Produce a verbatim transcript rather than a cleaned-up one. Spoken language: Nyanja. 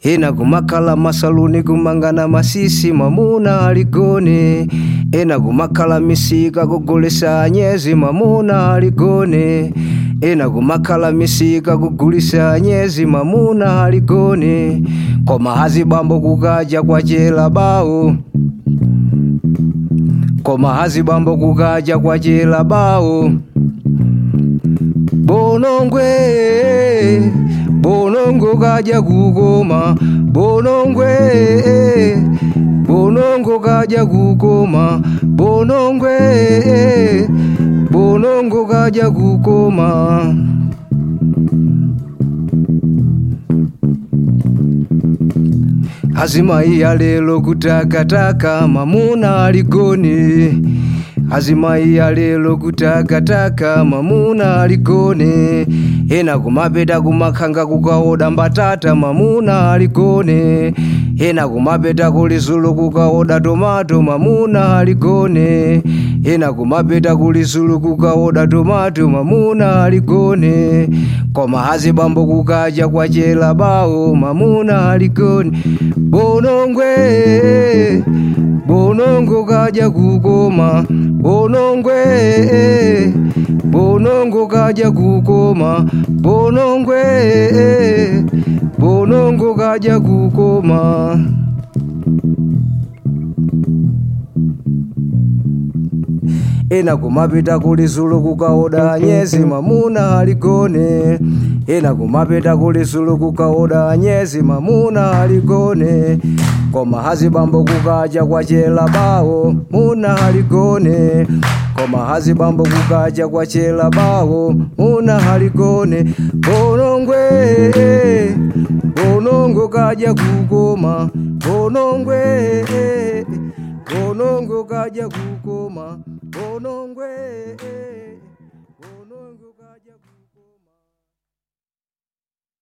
ena kumakala masaluni kumangana masisi mamuna aligone, ena kumakala misika kugulisa nyezi mamuna aligone, ena kumakala misika kugulisa nyezi mamuna aligone, koma hazi bambo kukaja kwa chela bao, koma hazi bambo kukaja kwa chela bao. Bonongwe, bonongo kaja kukoma, bonongwe, bonongo kaja kukoma, bonongwe, bonongo kaja kukoma. Azima iya lelo kutakataka mamuna aligone, azima iya lelo kutakataka mamuna aligone, ena kumapeta kumakanga kukaoda mbatata mamuna aligone, ena kumapeta kulisulu kukaoda tomato mamuna aligone, ena kumapeta kulisulu kukaoda tomato mamuna aligone, koma hazi bambo kukaja kwa chela bao mamuna aligone. Bonongwe, bonongo kaja kukoma, bonongwe, bonongo kaja kukoma, bonongwe, bonongo kaja kukoma. Ena kumapita kulisulu kukaoda nyezi mamuna aligone, ena kumapita kulisulu kukaoda nyezi mamuna aligone, koma hazi bambo kukaja kwa chela bao muna aligone, koma hazi bambo kukaja kwa chela bao muna aligone. Bonongwe, bonongo kaja kukoma, bonongwe, bonongo kaja kukoma, bonongwe.